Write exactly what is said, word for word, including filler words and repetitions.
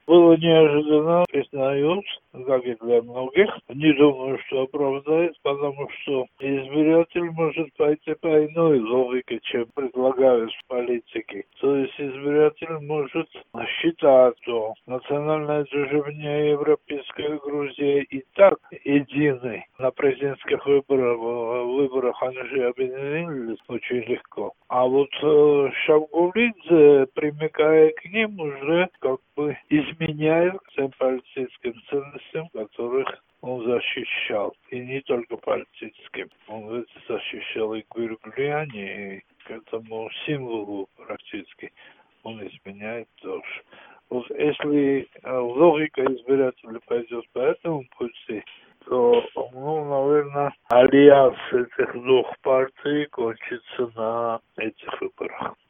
было неожиданно, признаюсь, как и для многих. Не думаю, что оправдает, потому что избиратель может пойти по иной логике, чем предлагают в политике. То есть избиратель может считать, что национальное движение Европейская Грузия и так едины. На президентских выборах, выборах они же объединились очень легко. А вот э, Шавгулидзе, примыкая к ним, уже как бы изменяет тем политическим ценностям, которых он защищал. И не только политическим. Он ведь защищал и Гюргуляне, и к этому символу практически он изменяет тоже. Вот если э, логика избирателя пойдет по этому пути, то, ну, наверное, альянс этих двух партий кончится на этих выборах.